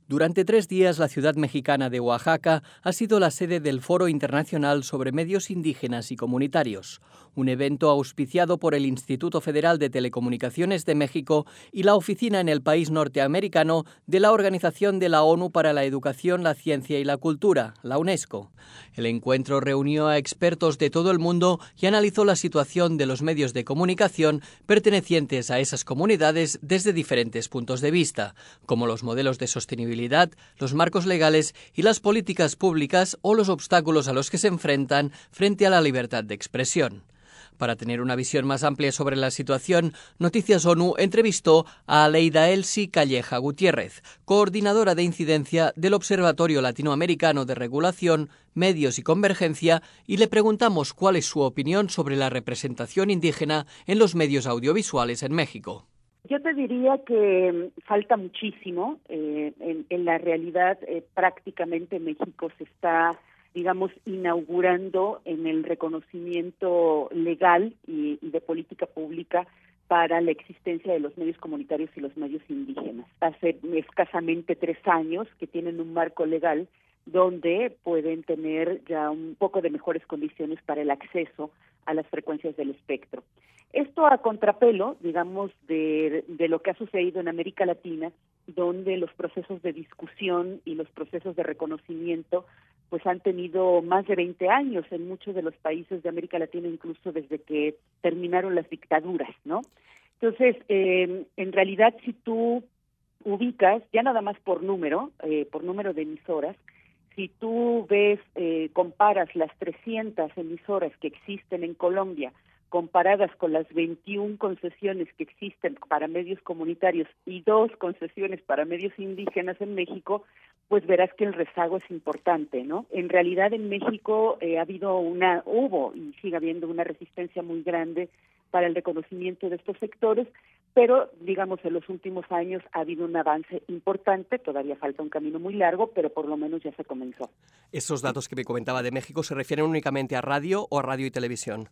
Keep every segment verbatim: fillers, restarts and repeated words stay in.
Durante tres días, la ciudad mexicana de Oaxaca ha sido la sede del Foro Internacional sobre Medios Indígenas y Comunitarios, un evento auspiciado por el Instituto Federal de Telecomunicaciones de México y la oficina en el país norteamericano de la Organización de la ONU para la Educación, la Ciencia y la Cultura, la UNESCO. El encuentro reunió a expertos de todo el mundo y analizó la situación de los medios de comunicación pertenecientes a esas comunidades desde diferentes puntos de vista, como los modelos de sostenibilidad, los marcos legales y las políticas públicas o los obstáculos a los que se enfrentan frente a la libertad de expresión. Para tener una visión más amplia sobre la situación, Noticias ONU entrevistó a Aleida Elsi Calleja Gutiérrez, coordinadora de incidencia del Observatorio Latinoamericano de Regulación, Medios y Convergencia, y le preguntamos cuál es su opinión sobre la representación indígena en los medios audiovisuales en México. Yo te diría que falta muchísimo. Eh, en, en la realidad, eh, prácticamente México se está, digamos, inaugurando en el reconocimiento legal y, y de política pública para la existencia de los medios comunitarios y los medios indígenas. Hace escasamente tres años que tienen un marco legal donde pueden tener ya un poco de mejores condiciones para el acceso a las frecuencias del espectro. Esto a contrapelo, digamos, de, de lo que ha sucedido en América Latina, donde los procesos de discusión y los procesos de reconocimiento pues han tenido más de veinte años en muchos de los países de América Latina, incluso desde que terminaron las dictaduras, ¿no? Entonces, eh, en realidad, si tú ubicas, ya nada más por número, eh, por número de emisoras, si tú ves, eh, comparas las trescientas emisoras que existen en Colombia, comparadas con las veintiuna concesiones que existen para medios comunitarios y dos concesiones para medios indígenas en México, pues verás que el rezago es importante, ¿no? En realidad en México eh, ha habido una, hubo y sigue habiendo una resistencia muy grande para el reconocimiento de estos sectores, pero digamos en los últimos años ha habido un avance importante, todavía falta un camino muy largo, pero por lo menos ya se comenzó. ¿Esos datos que me comentaba de México se refieren únicamente a radio o a radio y televisión?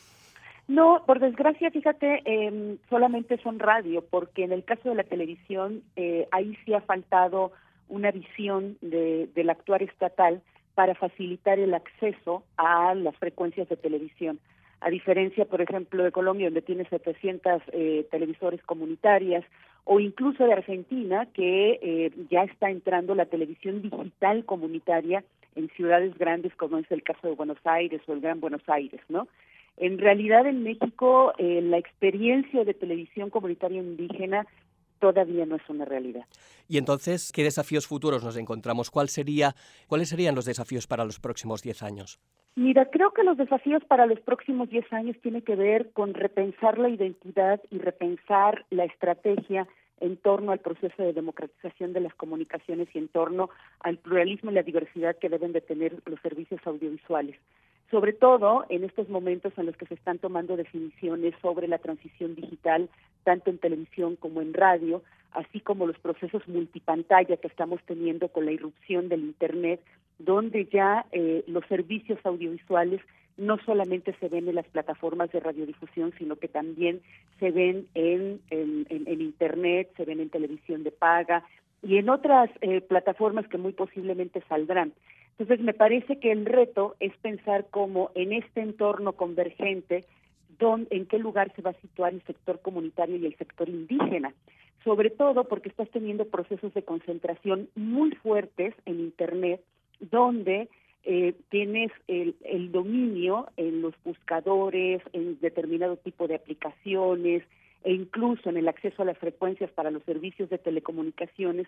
No, por desgracia, fíjate, eh, solamente son radio, porque en el caso de la televisión, eh, ahí sí ha faltado una visión de, del actuar estatal para facilitar el acceso a las frecuencias de televisión. A diferencia, por ejemplo, de Colombia, donde tiene setecientas eh, televisores comunitarias, o incluso de Argentina, que eh, ya está entrando la televisión digital comunitaria en ciudades grandes, como es el caso de Buenos Aires o el Gran Buenos Aires, ¿no? En realidad, en México, eh, la experiencia de televisión comunitaria indígena todavía no es una realidad. Y entonces, ¿qué desafíos futuros nos encontramos? ¿Cuál sería, ¿Cuáles serían los desafíos para los próximos diez años? Mira, creo que los desafíos para los próximos diez años tienen que ver con repensar la identidad y repensar la estrategia en torno al proceso de democratización de las comunicaciones y en torno al pluralismo y la diversidad que deben de tener los servicios audiovisuales. Sobre todo en estos momentos en los que se están tomando definiciones sobre la transición digital, tanto en televisión como en radio, así como los procesos multipantalla que estamos teniendo con la irrupción del Internet, donde ya eh, los servicios audiovisuales no solamente se ven en las plataformas de radiodifusión, sino que también se ven en, en, en, en Internet, se ven en televisión de paga y en otras eh, plataformas que muy posiblemente saldrán. Entonces, me parece que el reto es pensar cómo en este entorno convergente, dónde, en qué lugar se va a situar el sector comunitario y el sector indígena, sobre todo porque estás teniendo procesos de concentración muy fuertes en Internet, donde eh, tienes el, el dominio en los buscadores, en determinado tipo de aplicaciones, e incluso en el acceso a las frecuencias para los servicios de telecomunicaciones,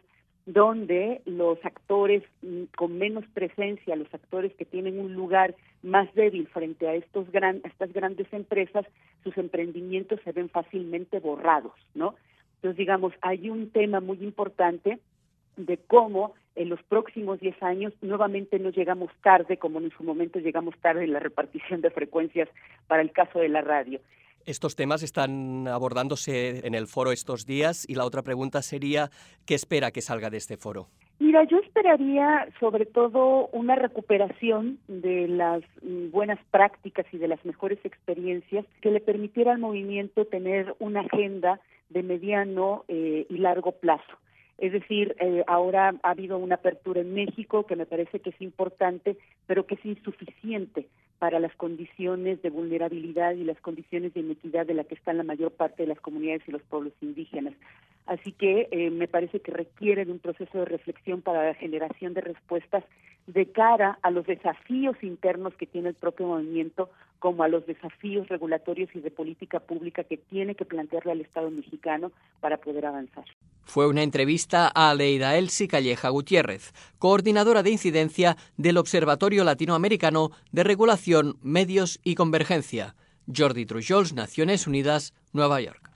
donde los actores con menos presencia, los actores que tienen un lugar más débil frente a estos gran, a estas grandes empresas, sus emprendimientos se ven fácilmente borrados, ¿no? Entonces, digamos, hay un tema muy importante de cómo en los próximos diez años nuevamente no llegamos tarde, como en su momento llegamos tarde en la repartición de frecuencias para el caso de la radio. Estos temas están abordándose en el foro estos días y la otra pregunta sería, ¿qué espera que salga de este foro? Mira, yo esperaría sobre todo una recuperación de las buenas prácticas y de las mejores experiencias que le permitiera al movimiento tener una agenda de mediano eh, y largo plazo. Es decir, eh, ahora ha habido una apertura en México que me parece que es importante, pero que es insuficiente para las condiciones de vulnerabilidad y las condiciones de inequidad de la que están la mayor parte de las comunidades y los pueblos indígenas. Así que eh, me parece que requiere de un proceso de reflexión para la generación de respuestas de cara a los desafíos internos que tiene el propio movimiento, como a los desafíos regulatorios y de política pública que tiene que plantearle al Estado mexicano para poder avanzar. Fue una entrevista a Aleida Elsi Calleja Gutiérrez, coordinadora de incidencia del Observatorio Latinoamericano de Regulación, Medios y Convergencia. Jordi Trujols, Naciones Unidas, Nueva York.